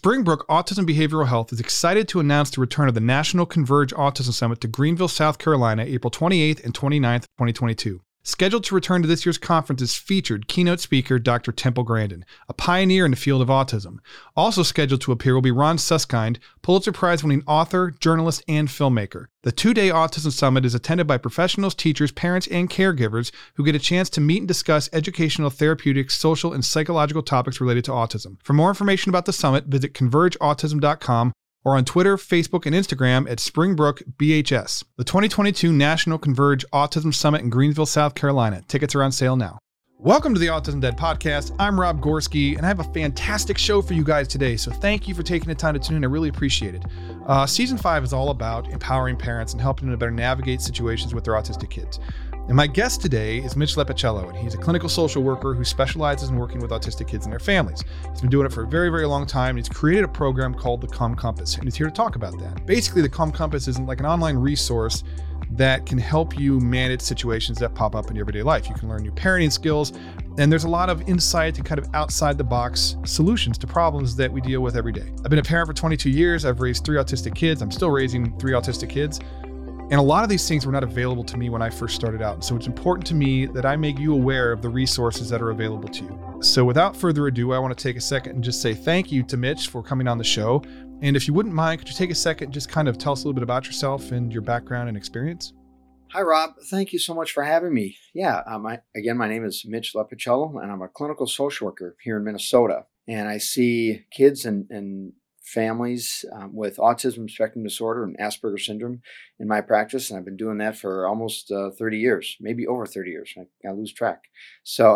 Springbrook Autism Behavioral Health is excited to announce the return of the National Converge Autism Summit to Greenville, South Carolina, April 28th and 29th, 2022. Scheduled to return to this year's conference is featured keynote speaker Dr. Temple Grandin, a pioneer in the field of autism. Also scheduled to appear will be Ron Suskind, Pulitzer Prize-winning author, journalist, and filmmaker. The two-day Autism Summit is attended by professionals, teachers, parents, and caregivers who get a chance to meet and discuss educational, therapeutic, social, and psychological topics related to autism. For more information about the summit, visit convergeautism.com or on Twitter, Facebook, and Instagram at Springbrook BHS. The 2022 National Converge Autism Summit in Greenville, South Carolina. Tickets are on sale now. Welcome to the Autism Dead podcast. I'm Rob Gorski, and I have a fantastic show for you guys today, so thank you for taking the time to tune in. I really appreciate it. Season 5 is all about empowering parents and helping them to better navigate situations with their autistic kids. And my guest today is Mitch Lepicello, and he's a clinical social worker who specializes in working with autistic kids and their families. He's been doing it for a very, very long time, and he's created a program called the Calm Compass, and he's here to talk about that. Basically, the Calm Compass is like an online resource that can help you manage situations that pop up in your everyday life. You can learn new parenting skills, and there's a lot of insight and kind of outside-the-box solutions to problems that we deal with every day. I've been a parent for 22 years. I've raised 3 autistic kids. I'm still raising 3 autistic kids. And a lot of these things were not available to me when I first started out. And so it's important to me that I make you aware of the resources that are available to you. So without further ado, I want to take a second and just say thank you to Mitch for coming on the show. And if you wouldn't mind, could you take a second and just kind of tell us a little bit about yourself and your background and experience? Hi, Rob. Thank you so much for having me. Yeah, my name is Mitch Lepicello, and I'm a clinical social worker here in Minnesota. And I see kids and families with autism spectrum disorder and Asperger's syndrome in my practice, and I've been doing that for almost 30 years, maybe over 30 years. I lose track. So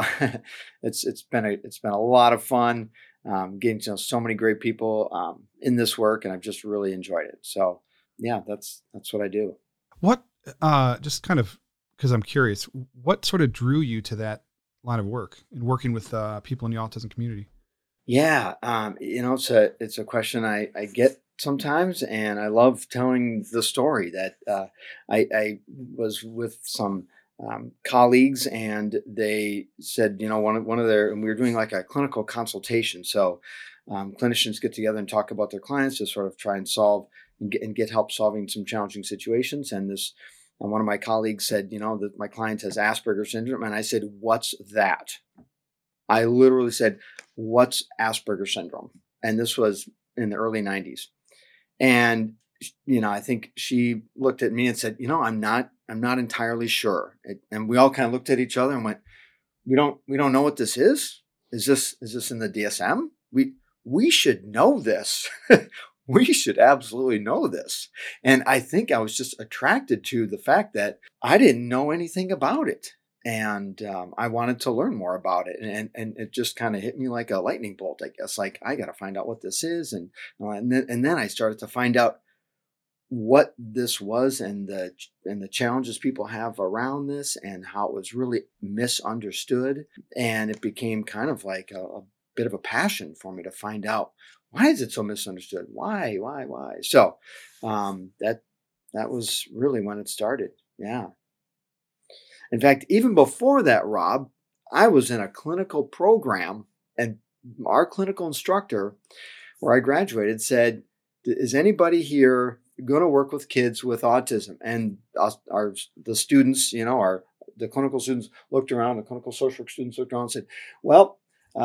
it's been a lot of fun getting to know so many great people in this work, and I've just really enjoyed it. So yeah, that's what I do. What just kind of because I'm curious, what sort of drew you to that line of work and working with people in the autism community? Yeah, it's a question I get sometimes, and I love telling the story that I was with some colleagues, and they said, one of their, and we were doing like a clinical consultation. So clinicians get together and talk about their clients to sort of try and solve and get help solving some challenging situations. And one of my colleagues said, that my client has Asperger's syndrome, and I said, "What's that?" I literally said, "What's Asperger's syndrome?" And this was in the early 90s. And, I think she looked at me and said, I'm not entirely sure. And we all kind of looked at each other and went, we don't know what this is. Is this in the DSM? We should know this. We should absolutely know this. And I think I was just attracted to the fact that I didn't know anything about it. And I wanted to learn more about it, and it just kind of hit me like a lightning bolt, I guess. Like, I got to find out what this is, and then I started to find out what this was, and the challenges people have around this, and how it was really misunderstood. And it became kind of like a bit of a passion for me to find out, why is it so misunderstood? Why? So that was really when it started. Yeah. In fact, even before that, Rob, I was in a clinical program, and our clinical instructor, where I graduated, said, "Is anybody here going to work with kids with autism?" And the students, the clinical students looked around, the clinical social work students looked around and said, "Well,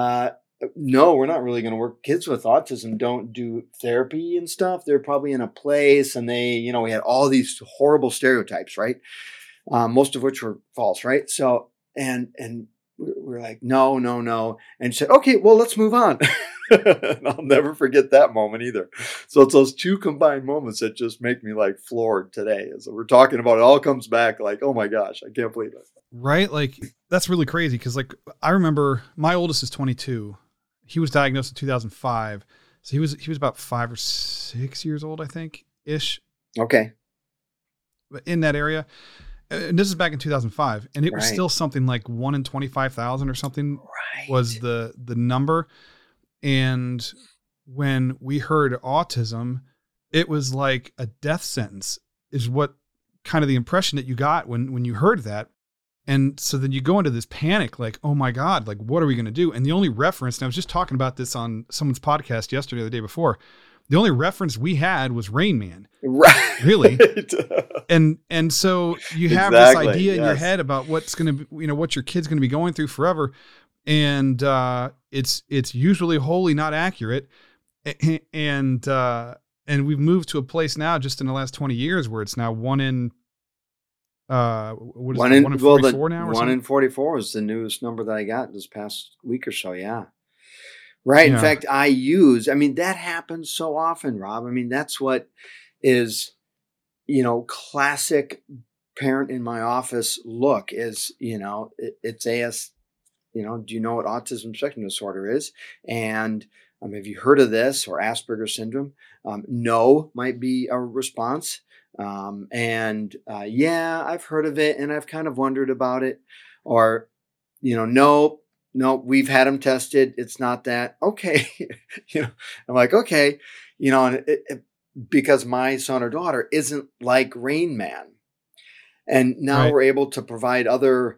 no, we're not really going to work. Kids with autism don't do therapy and stuff. They're probably in a place," and they, we had all these horrible stereotypes, right? Most of which were false, right? So, and we're like, no. And she said, "Okay, well, let's move on." And I'll never forget that moment either. So it's those two combined moments that just make me like floored today. As we're talking about it, all comes back like, oh my gosh, I can't believe it. Right? Like, that's really crazy. Cause like, I remember my oldest is 22. He was diagnosed in 2005. So he was about 5 or 6 years old, I think, ish. Okay. In that area. And this is back in 2005, and it was still something like 1 in 25,000 or something was the number. And when we heard autism, it was like a death sentence is what kind of the impression that you got when you heard that. And so then you go into this panic, like, oh my God, like, what are we going to do? And the only reference, and I was just talking about this on someone's podcast yesterday or the day before, the only reference we had was Rain Man. Right. Really. And so you have this idea in your head about what's going to be, what your kid's going to be going through forever. And it's usually wholly not accurate. And we've moved to a place now just in the last 20 years where it's now one in 44 now? Or 1 in 44 is the newest number that I got this past week or so. Yeah. Right. In fact, that happens so often, Rob. I mean, that's what is, classic parent in my office look is, it's do you know what autism spectrum disorder is? And have you heard of this or Asperger's syndrome? No might be a response. Yeah, I've heard of it and I've kind of wondered about it. Or, no, we've had them tested. It's not that. Okay. I'm like, okay, and because my son or daughter isn't like Rain Man. And now we're able to provide other,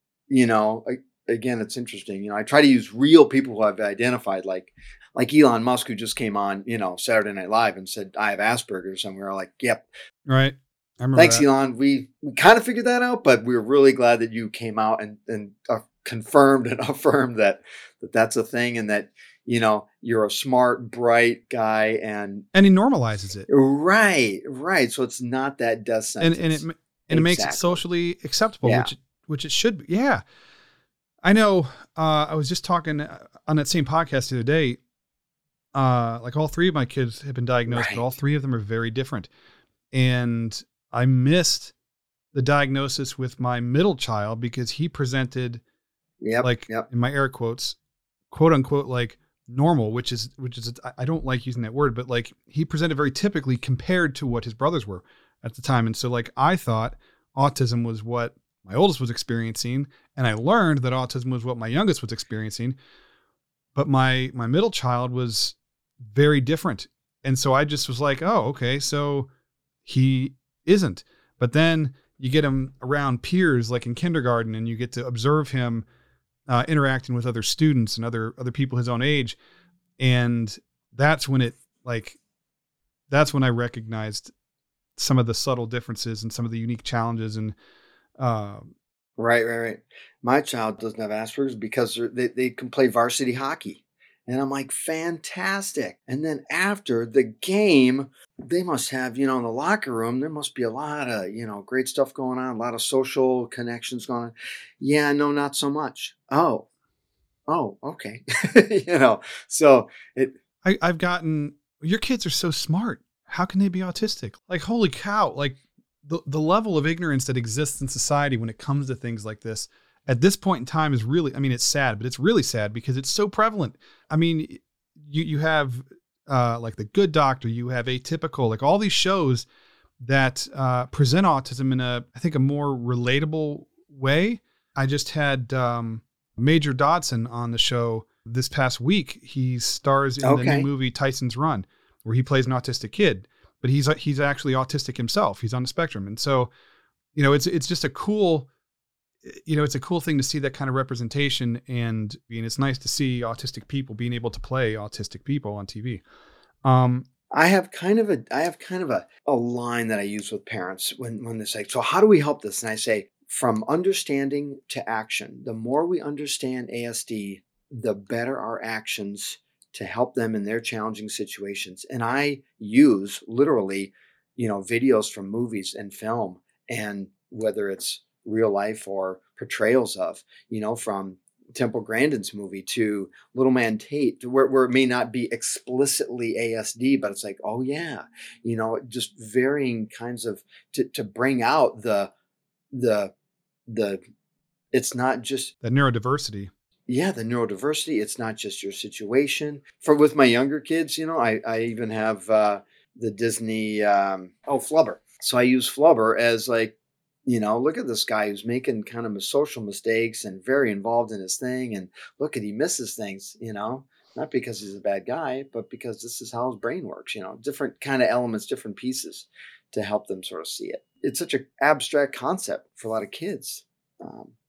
again, it's interesting. I try to use real people who I've identified, like Elon Musk, who just came on, Saturday Night Live and said, I have Asperger's. And we were like, yep. Right. I remember Thanks, that. Elon. We kind of figured that out, but we were really glad that you came out and confirmed and affirmed that that's a thing and that, you're a smart, bright guy. And he normalizes it. Right. So it's not that death sentence. And it makes it socially acceptable, which it should be. Yeah. I know. I was just talking on that same podcast the other day. Like all three of my kids have been diagnosed, but all three of them are very different. And I missed the diagnosis with my middle child because he presented in my air quotes, quote unquote, like normal, which is, I don't like using that word, but like he presented very typically compared to what his brothers were at the time. And so like, I thought autism was what my oldest was experiencing. And I learned that autism was what my youngest was experiencing, but my middle child was very different. And so I just was like, oh, okay. So he isn't, but then you get him around peers, like in kindergarten, and you get to observe him interacting with other students and other people his own age. And that's when that's when I recognized some of the subtle differences and some of the unique challenges. And Right. My child doesn't have Asperger's because they can play varsity hockey. And I'm like, fantastic. And then after the game, they must have, in the locker room, there must be a lot of, great stuff going on, a lot of social connections going on. Yeah, no, not so much. Oh, okay. So I've gotten, your kids are so smart. How can they be autistic? Like, holy cow. Like the level of ignorance that exists in society when it comes to things like this at this point in time is really, it's sad, but it's really sad because it's so prevalent. I mean, you have like The Good Doctor, you have Atypical, like all these shows that present autism in I think a more relatable way. I just had Major Dodson on the show this past week. He stars in the new movie Tyson's Run, where he plays an autistic kid, but he's actually autistic himself. He's on the spectrum. And so, it's just a cool, it's a cool thing to see that kind of representation, and it's nice to see autistic people being able to play autistic people on TV. I have kind of a line that I use with parents when they say, so how do we help this? And I say, from understanding to action. The more we understand ASD, the better our actions to help them in their challenging situations. And I use literally, videos from movies and film, and whether it's real life or portrayals of, from Temple Grandin's movie to Little Man Tate, where it may not be explicitly ASD, but it's like, oh yeah, just varying kinds of, to bring out the it's not just the neurodiversity. Yeah, the neurodiversity. It's not just your situation. With my younger kids, I even have the Disney, Flubber. So I use Flubber as like, look at this guy who's making kind of social mistakes and very involved in his thing. And look he misses things, not because he's a bad guy, but because this is how his brain works, different kind of elements, different pieces to help them sort of see it. It's such an abstract concept for a lot of kids.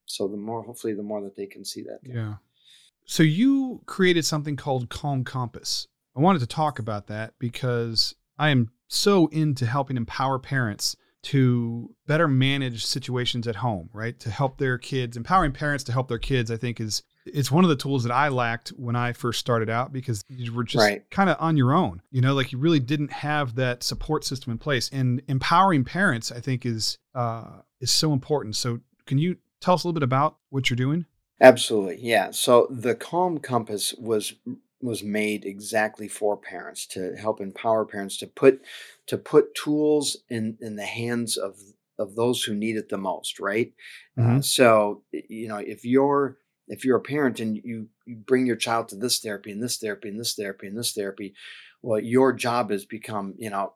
So hopefully the more that they can see that. Yeah. So you created something called Calm Compass. I wanted to talk about that because I am so into helping empower parents to better manage situations at home, right? To help their kids, empowering parents to help their kids, I think it's one of the tools that I lacked when I first started out, because you were just kind of on your own, like you really didn't have that support system in place. And empowering parents, I think, is so important. So can you tell us a little bit about what you're doing? Absolutely. Yeah. So the Calm Compass was made exactly for parents, to help empower parents to put tools in the hands of those who need it the most, right? Mm-hmm. So if you're a parent and you bring your child to this therapy and this therapy and this therapy and this therapy, well, your job has become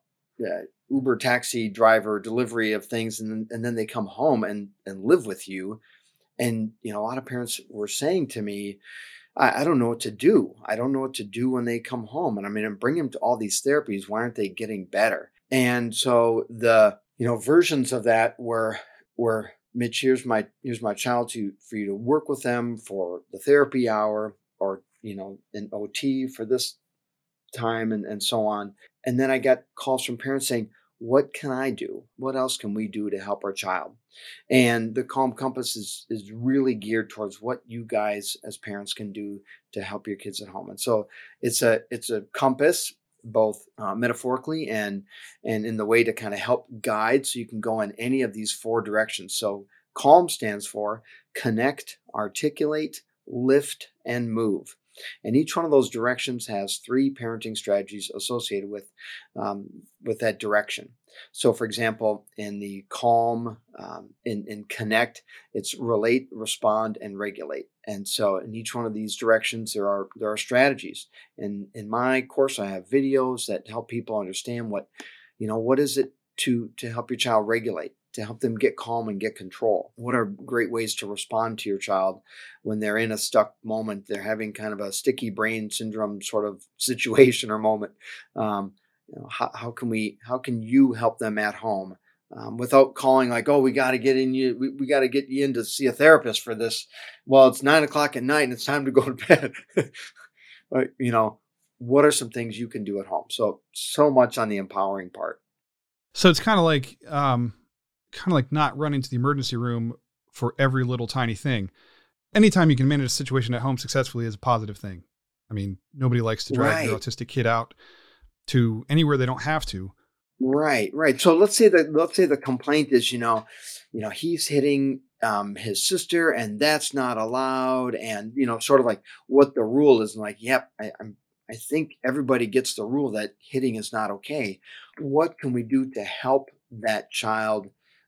Uber taxi driver, delivery of things, and then they come home and live with you. And a lot of parents were saying to me, I don't know what to do. I don't know what to do when they come home. And I'm bring them to all these therapies. Why aren't they getting better? And so the versions of that were Mitch, here's my child for you to work with them for the therapy hour, or an OT for this time, and so on. And then I got calls from parents saying, what can I do? What else can we do to help our child? And the Calm Compass is really geared towards what you guys as parents can do to help your kids at home. And so it's a compass, both metaphorically and in the way to kind of help guide, so you can go in any of these 4 directions. So CALM stands for connect, articulate, lift, and move. And each one of those directions has 3 parenting strategies associated with that direction. So, for example, in the CALM, in connect, it's relate, respond, and regulate. And so, in each one of these directions, there are strategies. And in my course, I have videos that help people understand what is it to help your child regulate, to help them get calm and get control. What are great ways to respond to your child when they're in a stuck moment? They're having kind of a sticky brain syndrome sort of situation or moment. How can you help them at home without calling like, oh, we got to get we got to get you in to see a therapist for this. Well, it's 9:00 at night and it's time to go to bed. But, what are some things you can do at home? So much on the empowering part. So it's kind of like not running to the emergency room for every little tiny thing. Anytime you can manage a situation at home successfully is a positive thing. Nobody likes to drag their autistic kid out to anywhere they don't have to. Right. So let's say the complaint is, he's hitting his sister, and that's not allowed, and sort of like what the rule is. And like, yep, I think everybody gets the rule that hitting is not okay. What can we do to help that child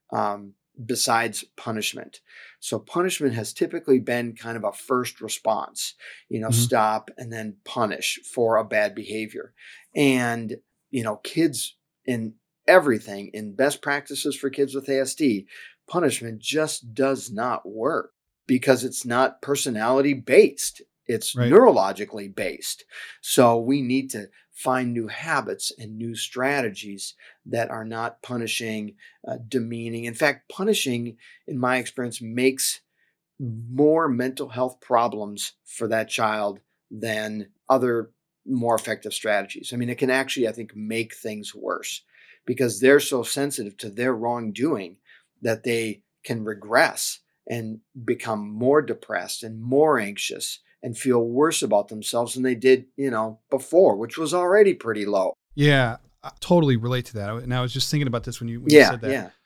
besides punishment? So punishment has typically been kind of a first response, stop and then punish for a bad behavior. And, kids in everything, in best practices for kids with ASD, punishment just does not work because it's not personality based. It's neurologically based. So we need to find new habits and new strategies that are not punishing, demeaning. In fact, punishing, in my experience, makes more mental health problems for that child than other more effective strategies. It can actually, I think, make things worse because they're so sensitive to their wrongdoing that they can regress and become more depressed and more anxious and feel worse about themselves than they did, before, which was already pretty low. Yeah, I totally relate to that. And I was just thinking about this when you said that. Yeah.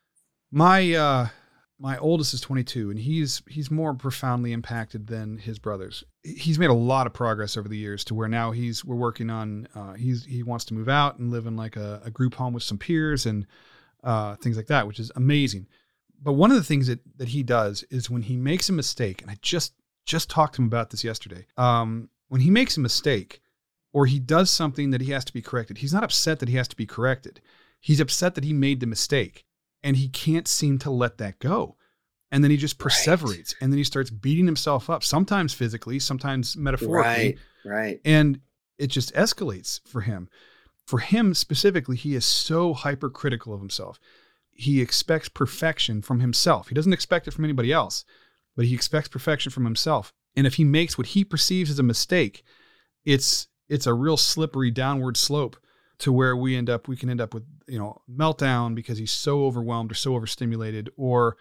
My oldest is 22, and he's more profoundly impacted than his brothers. He's made a lot of progress over the years to where now we're working on, he wants to move out and live in like a group home with some peers and things like that, which is amazing. But one of the things that he does is when he makes a mistake, and I just talked to him about this yesterday. When he makes a mistake or he does something that he has to be corrected, he's not upset that he has to be corrected. He's upset that he made the mistake and he can't seem to let that go. And then he just perseverates and then he starts beating himself up, sometimes physically, sometimes metaphorically. Right. And it just escalates for him. For him specifically, he is so hypercritical of himself. He expects perfection from himself. He doesn't expect it from anybody else. but he expects perfection from himself. And if he makes what he perceives as a mistake, it's a real slippery downward slope to where we can end up with, meltdown because he's so overwhelmed or so overstimulated, or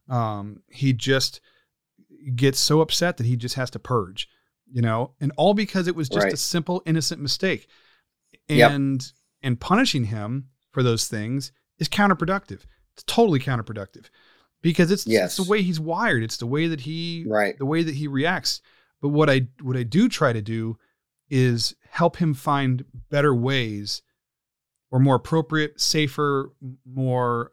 he just gets so upset that he just has to purge, and all because it was just a simple, innocent mistake. And punishing him for those things is counterproductive. It's totally counterproductive because it's the way he's wired. It's the way that he reacts. But what I do try to do is help him find better ways, or more appropriate, safer, more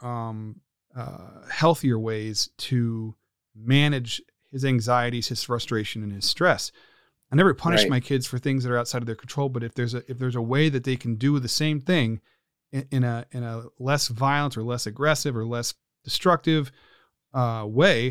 healthier ways to manage his anxieties, his frustration, and his stress. I never punish my kids for things that are outside of their control, but if there's a way that they can do the same thing in a less violent or less aggressive or less destructive way,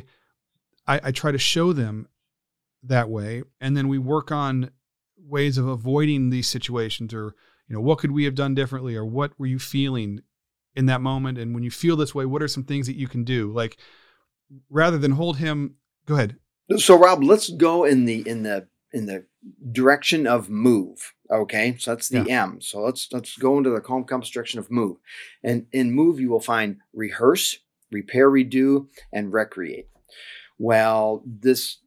I try to show them that way. And then we work on ways of avoiding these situations, or, what could we have done differently? Or what were you feeling in that moment? And when you feel this way, what are some things that you can do? Like, rather than hold him, go ahead. So Rob, let's go in the direction of move. Okay. So that's the M. So let's go into the calm compass direction of move. And in move, you will find rehearse, repair, redo, and recreate. Well, this,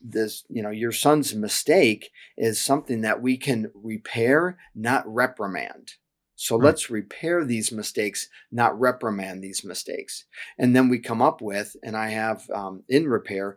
your son's mistake is something that we can repair, not reprimand. So let's repair these mistakes, not reprimand these mistakes. And then we come up with, and I have in repair,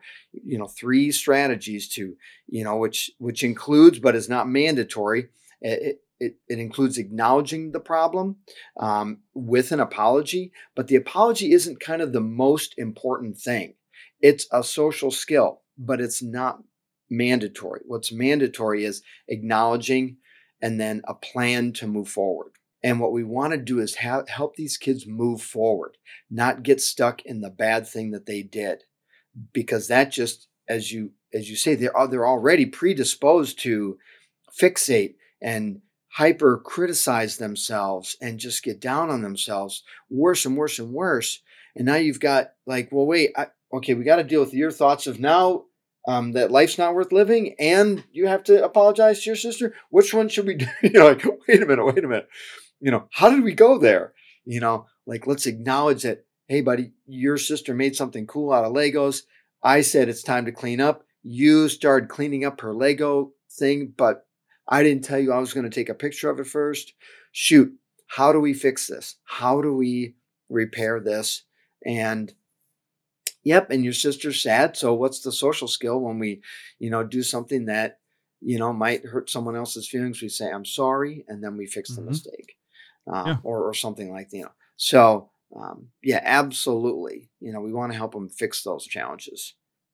3 strategies to, which includes, but is not mandatory. It includes acknowledging the problem with an apology, but the apology isn't kind of the most important thing. It's a social skill, but it's not mandatory. What's mandatory is acknowledging and then a plan to move forward. And what we want to do is help these kids move forward, not get stuck in the bad thing that they did, because that just, as you say, they're already predisposed to fixate and hyper criticize themselves and just get down on themselves worse and worse and worse. And now you've got like, well, wait, we got to deal with your thoughts of now that life's not worth living, and you have to apologize to your sister. Which one should we do? Like, wait a minute. How did we go there? Let's acknowledge that, hey, buddy, your sister made something cool out of Legos. I said it's time to clean up. You started cleaning up her Lego thing, but I didn't tell you I was going to take a picture of it first. Shoot, how do we fix this? How do we repair this? And and your sister's sad. So what's the social skill when we, do something that, might hurt someone else's feelings? We say, I'm sorry. And then we fix the mistake. Or something like that. So, absolutely. We want to help them fix those challenges.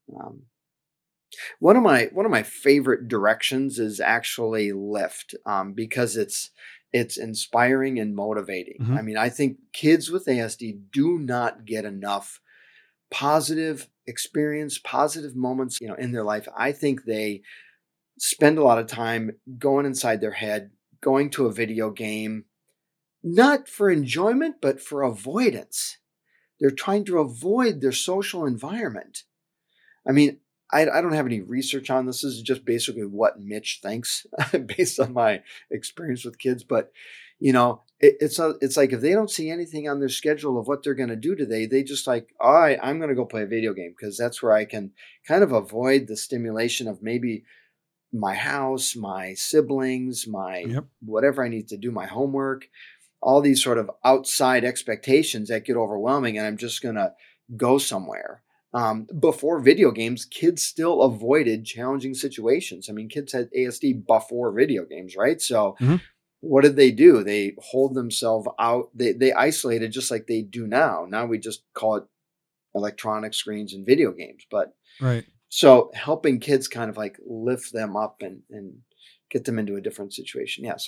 One of my favorite directions is actually lift, because it's inspiring and motivating. Mm-hmm. I mean, I think kids with ASD do not get enough positive experience, positive moments, in their life. I think they spend a lot of time going inside their head, going to a video game, not for enjoyment, but for avoidance. They're trying to avoid their social environment. I mean, I don't have any research on this. This is just basically what Mitch thinks based on my experience with kids. But, it's like if they don't see anything on their schedule of what they're going to do today, they just like, all right, I'm going to go play a video game because that's where I can kind of avoid the stimulation of maybe my house, my siblings, my whatever I need to do, my homework, all these sort of outside expectations that get overwhelming. And I'm just going to go somewhere. Before video games, kids still avoided challenging situations. I mean, kids had ASD before video games, right? So what did they do? They hold themselves out. They isolated just like they do now. Now we just call it electronic screens and video games. But so helping kids kind of like lift them up and get them into a different situation. Yeah, sorry.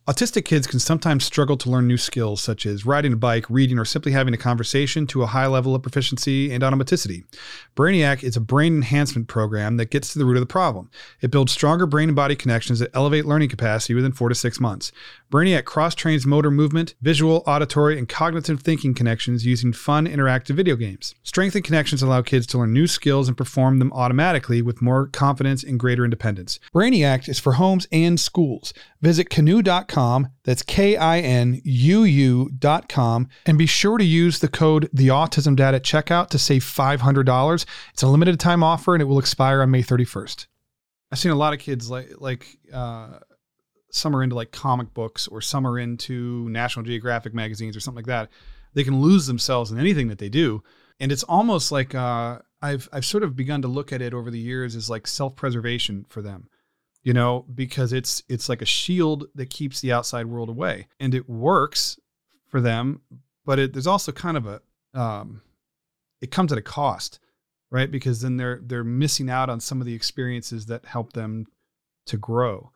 Autistic kids can sometimes struggle to learn new skills such as riding a bike, reading, or simply having a conversation to a high level of proficiency and automaticity. Brainiac is a brain enhancement program that gets to the root of the problem. It builds stronger brain and body connections that elevate learning capacity within 4 to 6 months. Brainiac cross-trains motor movement, visual, auditory, and cognitive thinking connections using fun, interactive video games. Strengthened connections allow kids to learn new skills and perform them automatically with more confidence and greater independence. Brainiac is for homes and schools. Visit Kinuu.com, that's KINUU.com, and be sure to use the code TheAutismDad at checkout to save $500. It's a limited time offer and it will expire on May 31st. I've seen a lot of kids some are into like comic books, or some are into National Geographic magazines or something like that. They can lose themselves in anything that they do. And it's almost like I've sort of begun to look at it over the years as like self-preservation for them, you know, because it's like a shield that keeps the outside world away, and it works for them. But there's also kind of it comes at a cost, right? Because then they're missing out on some of the experiences that help them to grow.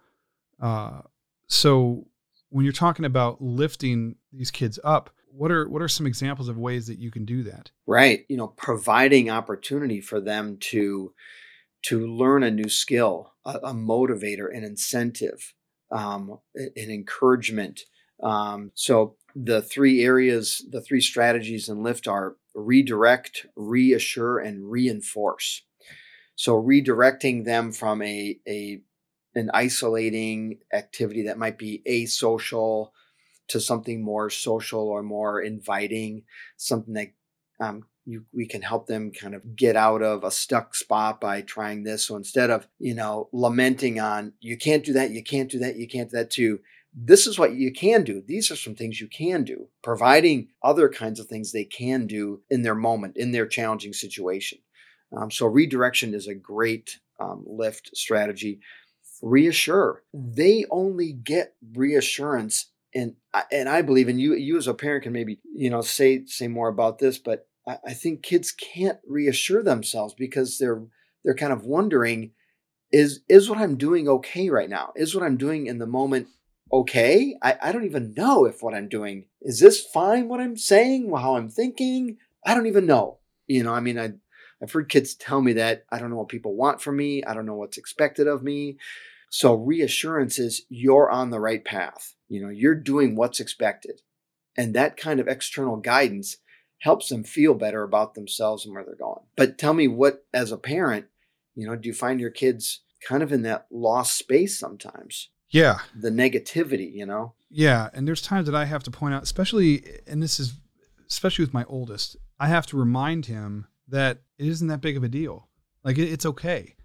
So when you're talking about lifting these kids up, what are some examples of ways that you can do that? Right. You know, providing opportunity for them to learn a new skill, a motivator, an incentive, an encouragement. So the three strategies in LIFT are redirect, reassure, and reinforce. So redirecting them from an isolating activity that might be asocial to something more social or more inviting, something that we can help them kind of get out of a stuck spot by trying this. So instead of, lamenting on, you can't do that, you can't do that, you can't do that, to this is what you can do. These are some things you can do, providing other kinds of things they can do in their moment, in their challenging situation. So redirection is a great LIFT strategy. Reassure. They only get reassurance, and I believe, and you as a parent can maybe say more about this, but I think kids can't reassure themselves because they're kind of wondering, is what I'm doing okay right now? Is what I'm doing in the moment okay? I don't even know if what I'm doing, is this fine, what I'm saying, how I'm thinking? I don't even know. I've heard kids tell me that I don't know what people want from me. I don't know what's expected of me. So reassurance is you're on the right path. You're doing what's expected. And that kind of external guidance helps them feel better about themselves and where they're going. But tell me, what, as a parent, do you find your kids kind of in that lost space sometimes? Yeah. The negativity, Yeah. And there's times that I have to point out, especially with my oldest, I have to remind him that it isn't that big of a deal. Like it's okay.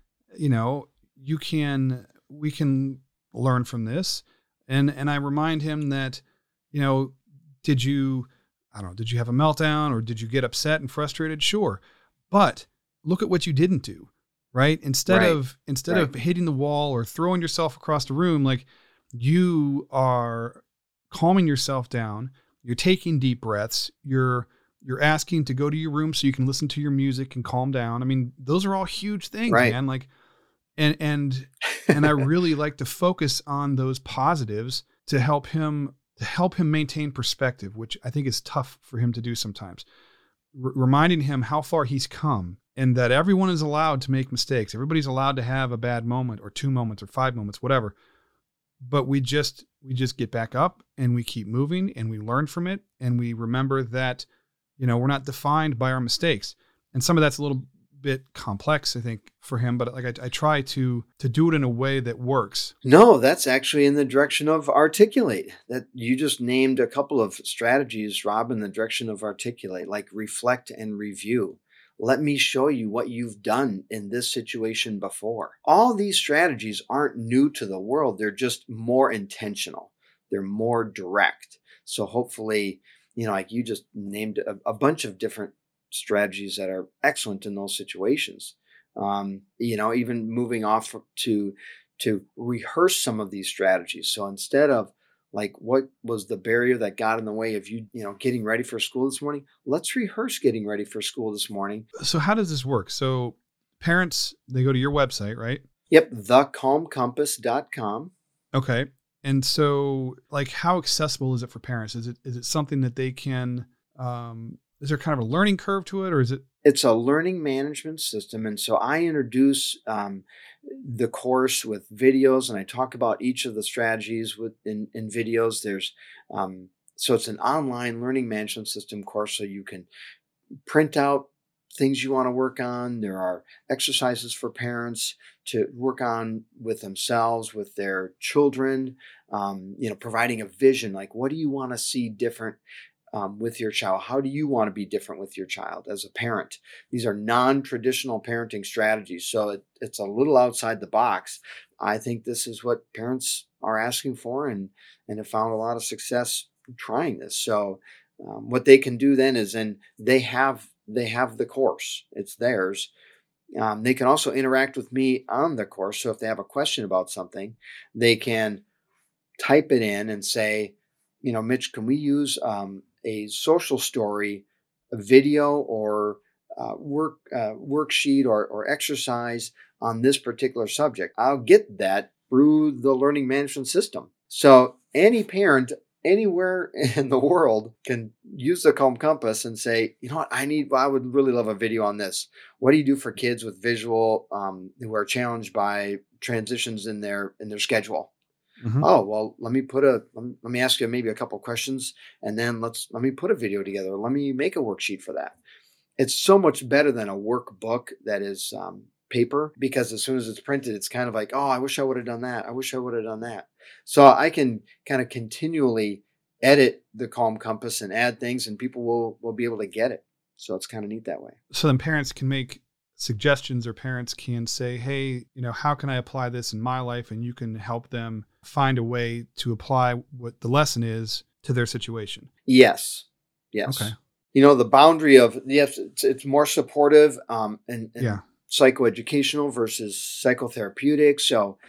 We can learn from this. And I remind him that, did you have a meltdown, or did you get upset and frustrated? Sure. But look at what you didn't do, right? Instead of hitting the wall or throwing yourself across the room, like, you are calming yourself down. You're taking deep breaths. You're asking to go to your room so you can listen to your music and calm down. I mean, those are all huge things, man. Like, and I really like to focus on those positives to help him maintain perspective, which I think is tough for him to do sometimes. Reminding him how far he's come, and that everyone is allowed to make mistakes. Everybody's allowed to have a bad moment, or 2 moments, or 5 moments, whatever. But we just get back up, and we keep moving, and we learn from it, and we remember that, we're not defined by our mistakes. And some of that's a little bit complex, I think, for him, but like I try to do it in a way that works. No, that's actually in the direction of articulate. That you just named a couple of strategies, Rob, in the direction of articulate, like reflect and review. Let me show you what you've done in this situation before. All these strategies aren't new to the world. They're just more intentional. They're more direct. So hopefully, like you just named a bunch of different strategies that are excellent in those situations. Even moving off to rehearse some of these strategies. So instead of like, what was the barrier that got in the way of you getting ready for school this morning? Let's rehearse getting ready for school this morning. So how does this work? So parents, they go to your website, right? Yep. thecalmcompass.com. Okay. And so, like, how accessible is it for parents? Is it something that they can? Is there kind of a learning curve to it, or is it? It's a learning management system. And so I introduce the course with videos, and I talk about each of the strategies in videos. So it's an online learning management system course, so you can print out things you want to work on. There are exercises for parents to work on with themselves, with their children, providing a vision, like what do you want to see different with your child? How do you want to be different with your child as a parent? These are non-traditional parenting strategies. So it's a little outside the box. I think this is what parents are asking for, and have found a lot of success trying this. So what they can do then is, then they have the course. It's theirs. They can also interact with me on the course. So if they have a question about something, they can type it in and say, Mitch, can we use a social story, a video, or worksheet or exercise on this particular subject? I'll get that through the learning management system. So any parent anywhere in the world can use the Calm Compass and say, you know what, I would really love a video on this. What do you do for kids with visual who are challenged by transitions in their schedule? Mhm. Oh, well, let me ask you maybe a couple questions, and then let me put a video together. Let me make a worksheet for that. It's so much better than a workbook that is paper, because as soon as it's printed, it's kind of like, oh, I wish I would have done that. I wish I would have done that. So I can kind of continually edit the Calm Compass and add things, and people will be able to get it. So it's kind of neat that way. So then parents can make suggestions, or parents can say, hey, how can I apply this in my life? And you can help them find a way to apply what the lesson is to their situation. Yes. Yes. Okay. The boundary of, yes, it's more supportive and Yeah. psychoeducational versus psychotherapeutic. So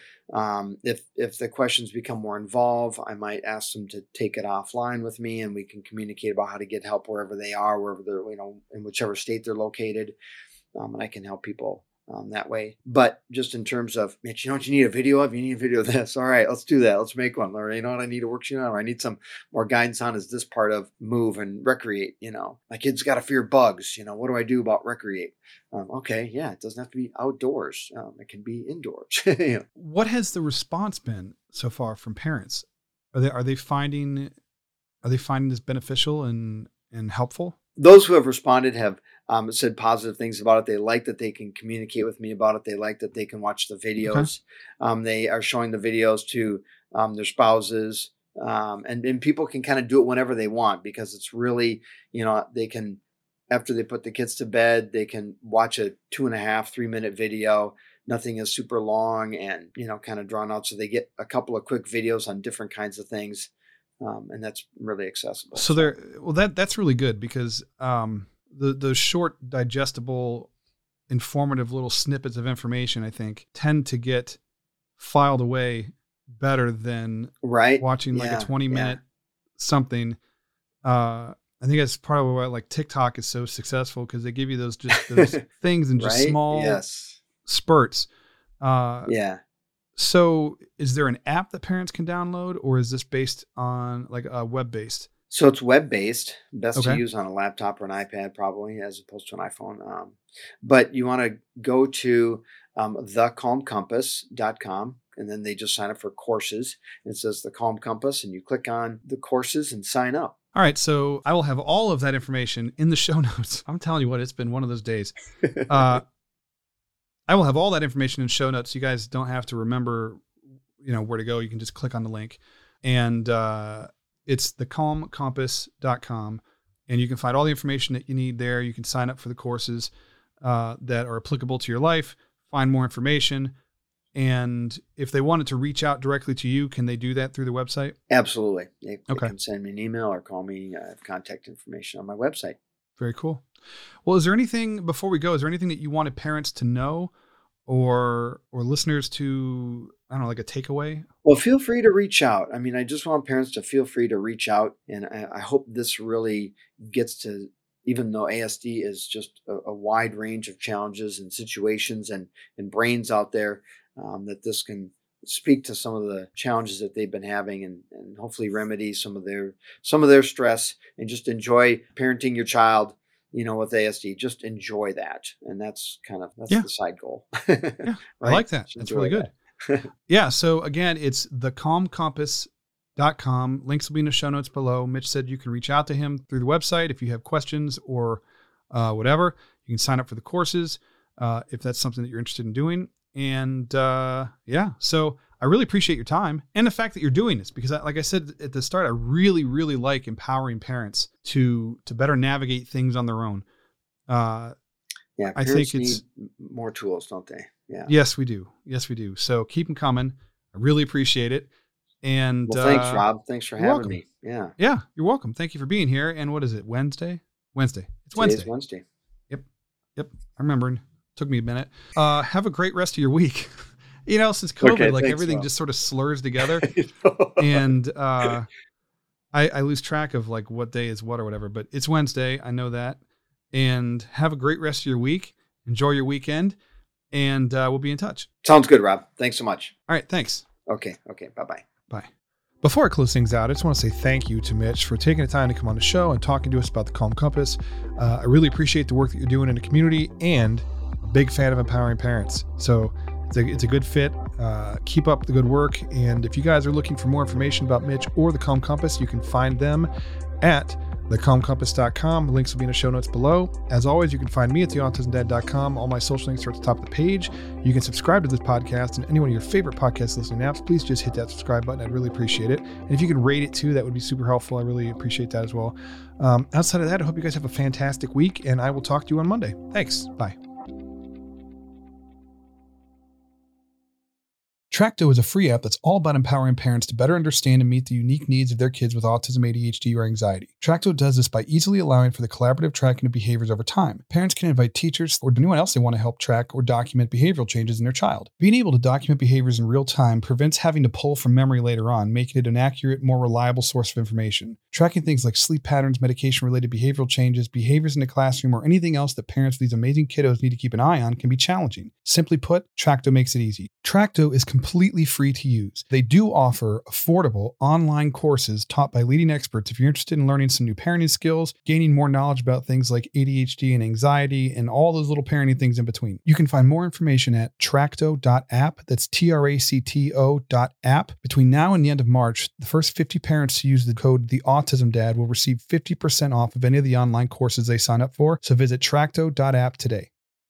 if the questions become more involved, I might ask them to take it offline with me, and we can communicate about how to get help wherever they are, wherever they're, in whichever state they're located. And I can help people that way. But just in terms of, Mitch, what you need a video of? You need a video of this. All right, let's do that. Let's make one. Or what I need a worksheet on, or I need some more guidance on is this part of move and recreate. My kid's got to fear bugs. What do I do about recreate? Okay, yeah, it doesn't have to be outdoors. It can be indoors. What has the response been so far from parents? Are they finding this beneficial and helpful? Those who have responded have said positive things about it. They like that they can communicate with me about it. They like that they can watch the videos. Okay. They are showing the videos to their spouses, and people can kind of do it whenever they want, because it's really, they can, after they put the kids to bed, they can watch a 2.5, 3-minute video. Nothing is super long and, kind of drawn out. So they get a couple of quick videos on different kinds of things. And that's really accessible. So that's really good, because the short, digestible, informative little snippets of information, I think, tend to get filed away better than watching like a 20-minute something. I think that's probably why like TikTok is so successful, because they give you those things in just small spurts. So is there an app that parents can download, or is this based on like a web-based? So it's web-based, best to use on a laptop or an iPad probably, as opposed to an iPhone. But you want to go to thecalmcompass.com, and then they just sign up for courses. It says The Calm Compass, and you click on the courses and sign up. All right, so I will have all of that information in the show notes. I'm telling you what, it's been one of those days. I will have all that information in show notes. You guys don't have to remember, where to go. You can just click on the link, and it's thecalmcompass.com, and you can find all the information that you need there. You can sign up for the courses that are applicable to your life, find more information. And if they wanted to reach out directly to you, can they do that through the website? Absolutely. They can send me an email or call me. I have contact information on my website. Very cool. Well, is there anything, before we go, is there anything that you wanted parents to know, or listeners to, I don't know, like a takeaway? Well, feel free to reach out. I mean, I just want parents to feel free to reach out. And I hope this really gets to, even though ASD is just a wide range of challenges and situations and brains out there, that this can speak to some of the challenges that they've been having, and hopefully remedy some of their stress, and just enjoy parenting your child, with ASD. Just enjoy that. And that's Yeah. the side goal. Yeah. I Right? like that. Just That's enjoy really good. Yeah. So again, it's thecalmcompass.com. Links will be in the show notes below. Mitch said you can reach out to him through the website if you have questions or whatever. You can sign up for the courses if that's something that you're interested in doing. And yeah, so I really appreciate your time and the fact that you're doing this, because like I said at the start, I really, really like empowering parents to better navigate things on their own. Yeah, I parents think it's need more tools, don't they? Yeah. Yes, we do. Yes, we do. So keep them coming. I really appreciate it. And Well, thanks, Rob. Thanks for you're having welcome. me. Yeah. Yeah, you're welcome. Thank you for being here. And what is it? Wednesday? Wednesday. It's Today's Wednesday. Wednesday. Yep. I'm remembering. Took me a minute. Have a great rest of your week. Since COVID, Okay, like thanks, everything Rob. just sort of slurs together, and I lose track of like what day is what or whatever, but it's Wednesday. I know that. And have a great rest of your week. Enjoy your weekend, and we'll be in touch. Sounds good, Rob. Thanks so much. All right. Thanks. Okay. Bye-bye. Bye. Before I close things out, I just want to say thank you to Mitch for taking the time to come on the show and talking to us about the Calm Compass. I really appreciate the work that you're doing in the community, and a big fan of empowering parents. So it's a good fit. Keep up the good work. And if you guys are looking for more information about Mitch or the Calm Compass, you can find them at thecalmcompass.com. Links will be in the show notes below. As always, you can find me at theautismdad.com. All my social links are at the top of the page. You can subscribe to this podcast and any one of your favorite podcast listening apps. Please just hit that subscribe button. I'd really appreciate it. And if you could rate it too, that would be super helpful. I really appreciate that as well. Outside of that, I hope you guys have a fantastic week, and I will talk to you on Monday. Thanks. Bye. Tracto is a free app that's all about empowering parents to better understand and meet the unique needs of their kids with autism, ADHD, or anxiety. Tracto does this by easily allowing for the collaborative tracking of behaviors over time. Parents can invite teachers or anyone else they want to help track or document behavioral changes in their child. Being able to document behaviors in real time prevents having to pull from memory later on, making it an accurate, more reliable source of information. Tracking things like sleep patterns, medication-related behavioral changes, behaviors in the classroom, or anything else that parents of these amazing kiddos need to keep an eye on can be challenging. Simply put, Tracto makes it easy. Tracto is completely free to use. They do offer affordable online courses taught by leading experts if you're interested in learning some new parenting skills, gaining more knowledge about things like ADHD and anxiety, and all those little parenting things in between. You can find more information at tracto.app. That's tracto.app. Between now and the end of March, the first 50 parents to use the code TheAutismDad will receive 50% off of any of the online courses they sign up for. So visit tracto.app today.